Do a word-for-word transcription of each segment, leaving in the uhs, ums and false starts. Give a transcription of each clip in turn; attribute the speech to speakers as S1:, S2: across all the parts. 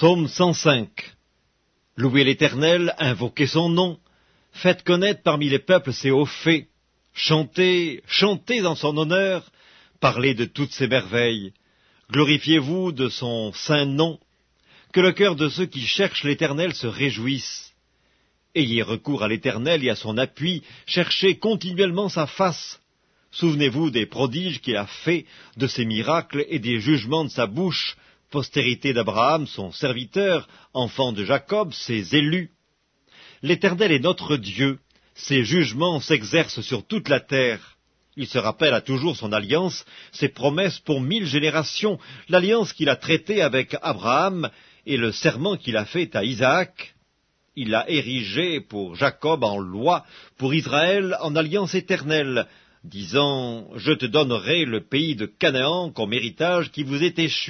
S1: Psaume cent cinq. Louez l'Éternel, invoquez son nom, faites connaître parmi les peuples ses hauts faits, chantez, chantez en son honneur, parlez de toutes ses merveilles, glorifiez-vous de son saint nom, que le cœur de ceux qui cherchent l'Éternel se réjouisse. Ayez recours à l'Éternel et à son appui, cherchez continuellement sa face. Souvenez-vous des prodiges qu'il a faits, de ses miracles et des jugements de sa bouche, postérité d'Abraham, son serviteur, enfant de Jacob, ses élus. L'Éternel est notre Dieu, ses jugements s'exercent sur toute la terre. Il se rappelle à toujours son alliance, ses promesses pour mille générations, l'alliance qu'il a traitée avec Abraham et le serment qu'il a fait à Isaac. Il l'a érigé pour Jacob en loi, pour Israël en alliance éternelle, disant « Je te donnerai le pays de Canaan comme héritage qui vous est échu ».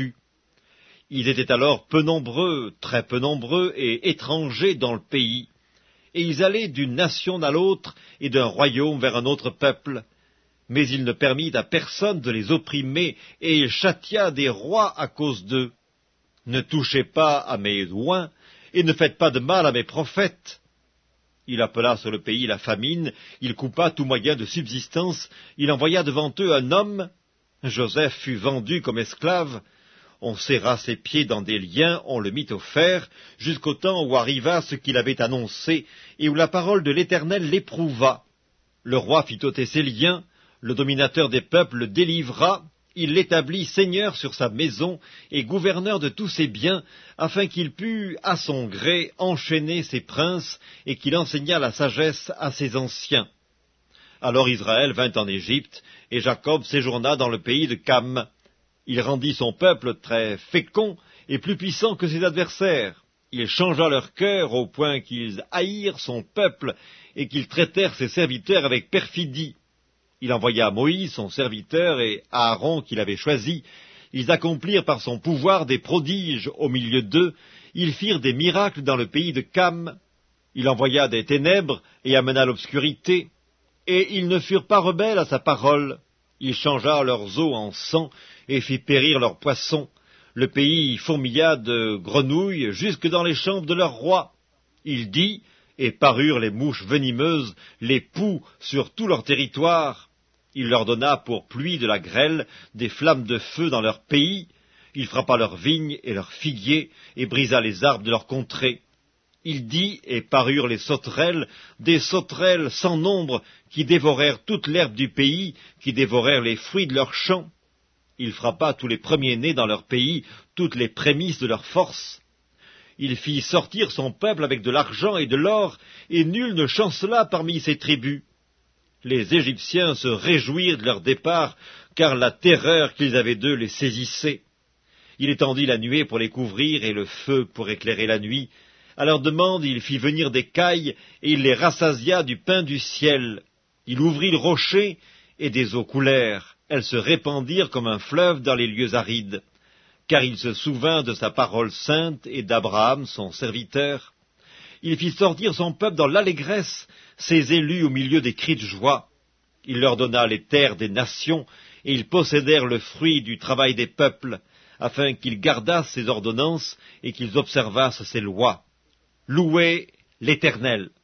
S1: Ils étaient alors peu nombreux, très peu nombreux et étrangers dans le pays, et ils allaient d'une nation à l'autre et d'un royaume vers un autre peuple. Mais il ne permit à personne de les opprimer, et il châtia des rois à cause d'eux. Ne touchez pas à mes oins, et ne faites pas de mal à mes prophètes. Il appela sur le pays la famine, il coupa tout moyen de subsistance, il envoya devant eux un homme. Joseph fut vendu comme esclave. On serra ses pieds dans des liens, on le mit au fer, jusqu'au temps où arriva ce qu'il avait annoncé, et où la parole de l'Éternel l'éprouva. Le roi fit ôter ses liens, le dominateur des peuples le délivra, il l'établit seigneur sur sa maison et gouverneur de tous ses biens, afin qu'il pût, à son gré, enchaîner ses princes, et qu'il enseigna la sagesse à ses anciens. Alors Israël vint en Égypte, et Jacob séjourna dans le pays de Cham. Il rendit son peuple très fécond et plus puissant que ses adversaires. Il changea leur cœur au point qu'ils haïrent son peuple et qu'ils traitèrent ses serviteurs avec perfidie. Il envoya Moïse, son serviteur, et Aaron, qu'il avait choisi. Ils accomplirent par son pouvoir des prodiges au milieu d'eux. Ils firent des miracles dans le pays de Cham. Il envoya des ténèbres et amena l'obscurité. Et ils ne furent pas rebelles à sa parole. Il changea leurs eaux en sang et fit périr leurs poissons. Le pays fourmilla de grenouilles jusque dans les chambres de leur roi. Il dit, et parurent les mouches venimeuses, les poux sur tout leur territoire. Il leur donna pour pluie de la grêle, des flammes de feu dans leur pays. Il frappa leurs vignes et leurs figuiers, et brisa les arbres de leur contrée. Il dit, et parurent les sauterelles, des sauterelles sans nombre, qui dévorèrent toute l'herbe du pays, qui dévorèrent les fruits de leurs champs. Il frappa tous les premiers-nés dans leur pays, toutes les prémices de leur force. Il fit sortir son peuple avec de l'argent et de l'or, et nul ne chancela parmi ses tribus. Les Égyptiens se réjouirent de leur départ, car la terreur qu'ils avaient d'eux les saisissait. Il étendit la nuée pour les couvrir, et le feu pour éclairer la nuit. À leur demande, il fit venir des cailles, et il les rassasia du pain du ciel. Il ouvrit le rocher, et des eaux coulèrent. Elles se répandirent comme un fleuve dans les lieux arides. Car il se souvint de sa parole sainte et d'Abraham, son serviteur. Il fit sortir son peuple dans l'allégresse, ses élus au milieu des cris de joie. Il leur donna les terres des nations, et ils possédèrent le fruit du travail des peuples, afin qu'ils gardassent ses ordonnances et qu'ils observassent ses lois. Louez l'Éternel.